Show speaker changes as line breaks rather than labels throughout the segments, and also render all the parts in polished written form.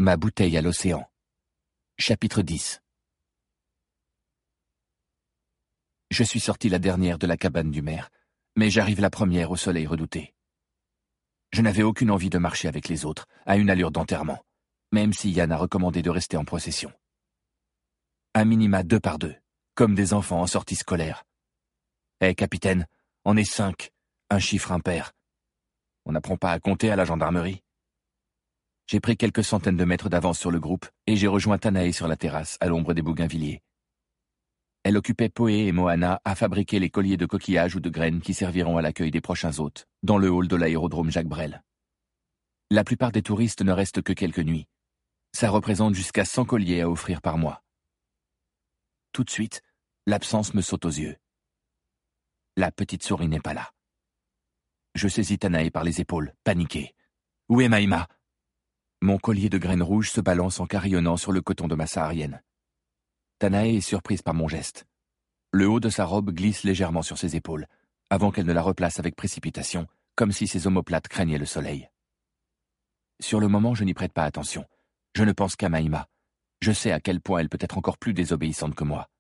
Ma bouteille à l'océan. Chapitre 10. Je suis sorti la dernière de la cabane du maire, mais j'arrive la première au soleil redouté. Je n'avais aucune envie de marcher avec les autres, à une allure d'enterrement, même si Yann a recommandé de rester en procession. Un minima 2 par 2, comme des enfants en sortie scolaire. Capitaine, on est 5, un chiffre impair. On n'apprend pas à compter à la gendarmerie. J'ai pris quelques centaines de mètres d'avance sur le groupe et j'ai rejoint Tanae sur la terrasse, à l'ombre des bougainvilliers. Elle occupait Poé et Moana à fabriquer les colliers de coquillages ou de graines qui serviront à l'accueil des prochains hôtes, dans le hall de l'aérodrome Jacques Brel. La plupart des touristes ne restent que quelques nuits. Ça représente jusqu'à 100 colliers à offrir par mois. Tout de suite, l'absence me saute aux yeux. La petite souris n'est pas là. Je saisis Tanae par les épaules, paniqué. « Où est Maïma ?» Mon collier de graines rouges se balance en carillonnant sur le coton de ma saharienne. Tanae est surprise par mon geste. Le haut de sa robe glisse légèrement sur ses épaules, avant qu'elle ne la replace avec précipitation, comme si ses omoplates craignaient le soleil. Sur le moment, je n'y prête pas attention. Je ne pense qu'à Maïma. Je sais à quel point elle peut être encore plus désobéissante que moi.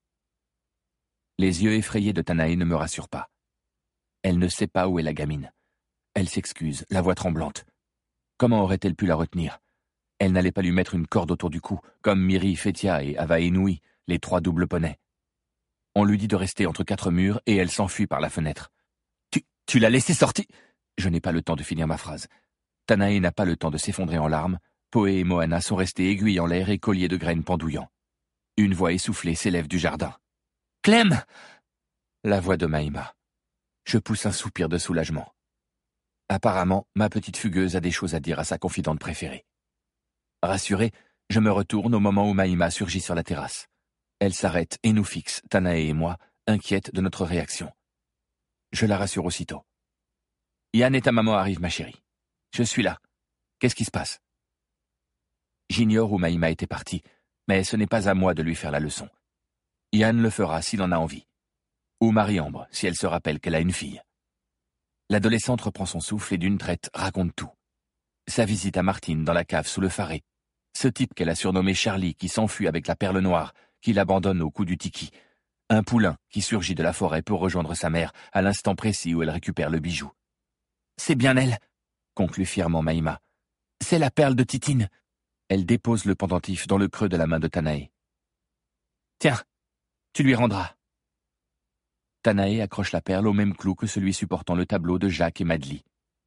Les yeux effrayés de Tanae ne me rassurent pas. Elle ne sait pas où est la gamine. Elle s'excuse, la voix tremblante. Comment aurait-elle pu la retenir ? Elle n'allait pas lui mettre une corde autour du cou, comme Miri, Fetia et Ava Inouï, les 3 doubles poneys. On lui dit de rester entre 4 murs et elle s'enfuit par la fenêtre. « Tu l'as laissée sortir ?» Je n'ai pas le temps de finir ma phrase. Tanae n'a pas le temps de s'effondrer en larmes. Poé et Moana sont restés aiguilles en l'air et colliers de graines pendouillants. Une voix essoufflée s'élève du jardin. « Clem !» La voix de Maïma. Je pousse un soupir de soulagement. Apparemment, ma petite fugueuse a des choses à dire à sa confidente préférée. Rassuré, je me retourne au moment où Maïma surgit sur la terrasse. Elle s'arrête et nous fixe, Tanae et moi, inquiètes de notre réaction. Je la rassure aussitôt. « Yann et ta maman arrivent, ma chérie. Je suis là. Qu'est-ce qui se passe ?» J'ignore où Maïma était partie, mais ce n'est pas à moi de lui faire la leçon. Yann le fera s'il en a envie. Ou Marie-Ambre, si elle se rappelle qu'elle a une fille. L'adolescente reprend son souffle et d'une traite raconte tout. Sa visite à Martine dans la cave sous le Faré. Ce type qu'elle a surnommé Charlie qui s'enfuit avec la perle noire, qui l'abandonne au cou du tiki. Un poulain qui surgit de la forêt pour rejoindre sa mère à l'instant précis où elle récupère le bijou. « C'est bien elle !» conclut fièrement Maïma. « C'est la perle de Titine !» Elle dépose le pendentif dans le creux de la main de Tanae. « Tiens, tu lui rendras. » Tanae accroche la perle au même clou que celui supportant le tableau de Jacques et Madly.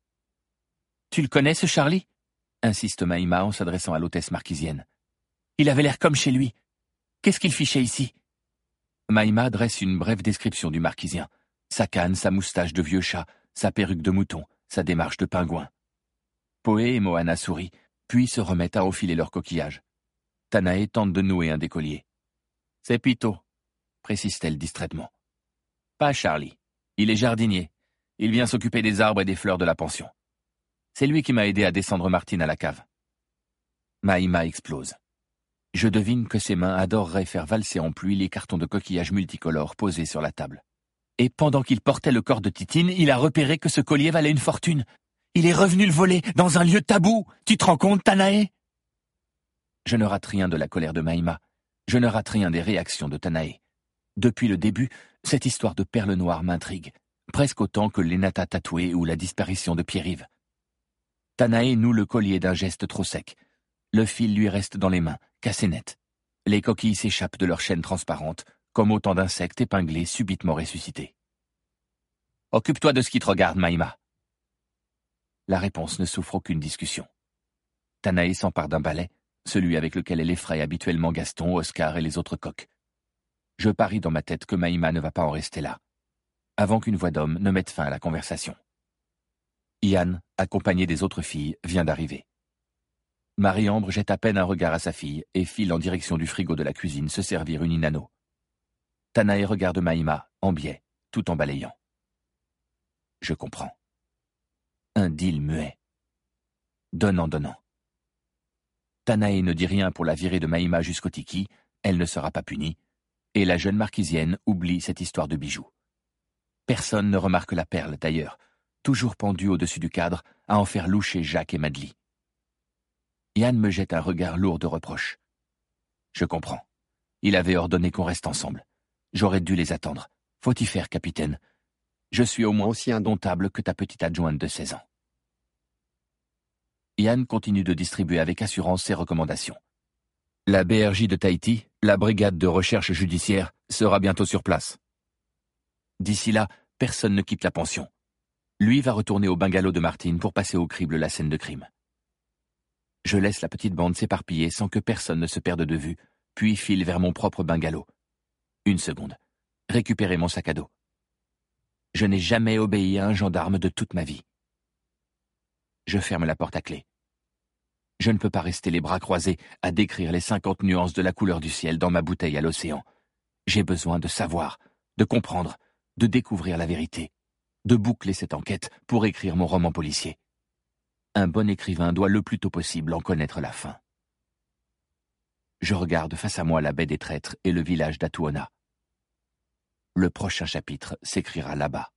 « Tu le connais, ce Charlie ?» insiste Maïma en s'adressant à l'hôtesse marquisienne. « Il avait l'air comme chez lui. Qu'est-ce qu'il fichait ici ?» Maïma dresse une brève description du marquisien. Sa canne, sa moustache de vieux chat, sa perruque de mouton, sa démarche de pingouin. Poé et Moana sourient, puis se remettent à enfiler leur coquillage. Tanae tente de nouer un des colliers. « C'est Pito », précise-t-elle distraitement. « Pas Charlie. Il est jardinier. Il vient s'occuper des arbres et des fleurs de la pension. C'est lui qui m'a aidé à descendre Martine à la cave. » Maïma explose. Je devine que ses mains adoreraient faire valser en pluie les cartons de coquillages multicolores posés sur la table. Et pendant qu'il portait le corps de Titine, il a repéré que ce collier valait une fortune. Il est revenu le voler dans un lieu tabou. Tu te rends compte, Tanae ? Je ne rate rien de la colère de Maïma. Je ne rate rien des réactions de Tanae. Depuis le début, cette histoire de perles noires m'intrigue, presque autant que l'Enata tatouée ou la disparition de Pierre-Yves. Tanae noue le collier d'un geste trop sec. Le fil lui reste dans les mains, cassé net. Les coquilles s'échappent de leur chaîne transparente, comme autant d'insectes épinglés subitement ressuscités. « Occupe-toi de ce qui te regarde, Maïma. » La réponse ne souffre aucune discussion. Tanae s'empare d'un balai, celui avec lequel elle effraie habituellement Gaston, Oscar et les autres coqs. Je parie dans ma tête que Maïma ne va pas en rester là, avant qu'une voix d'homme ne mette fin à la conversation. Yann, accompagné des autres filles, vient d'arriver. Marie-Ambre jette à peine un regard à sa fille et file en direction du frigo de la cuisine se servir une inano. Tanae regarde Maïma, en biais, tout en balayant. Je comprends. Un deal muet. Donnant. Tanae ne dit rien pour la virer de Maïma jusqu'au tiki, elle ne sera pas punie, et la jeune marquisienne oublie cette histoire de bijoux. Personne ne remarque la perle, d'ailleurs, toujours pendue au-dessus du cadre, à en faire loucher Jacques et Madly. Yann me jette un regard lourd de reproches. Je comprends. Il avait ordonné qu'on reste ensemble. J'aurais dû les attendre. Faut y faire, capitaine. Je suis au moins aussi indomptable que ta petite adjointe de 16 ans. Yann continue de distribuer avec assurance ses recommandations. La BRJ de Tahiti, la brigade de recherche judiciaire, sera bientôt sur place. D'ici là, personne ne quitte la pension. Lui va retourner au bungalow de Martine pour passer au crible la scène de crime. Je laisse la petite bande s'éparpiller sans que personne ne se perde de vue, puis file vers mon propre bungalow. 1 seconde. Récupérer mon sac à dos. Je n'ai jamais obéi à un gendarme de toute ma vie. Je ferme la porte à clé. Je ne peux pas rester les bras croisés à décrire les 50 nuances de la couleur du ciel dans ma bouteille à l'océan. J'ai besoin de savoir, de comprendre, de découvrir la vérité, de boucler cette enquête pour écrire mon roman policier. Un bon écrivain doit le plus tôt possible en connaître la fin. Je regarde face à moi la baie des Traîtres et le village d'Atuona. Le prochain chapitre s'écrira là-bas.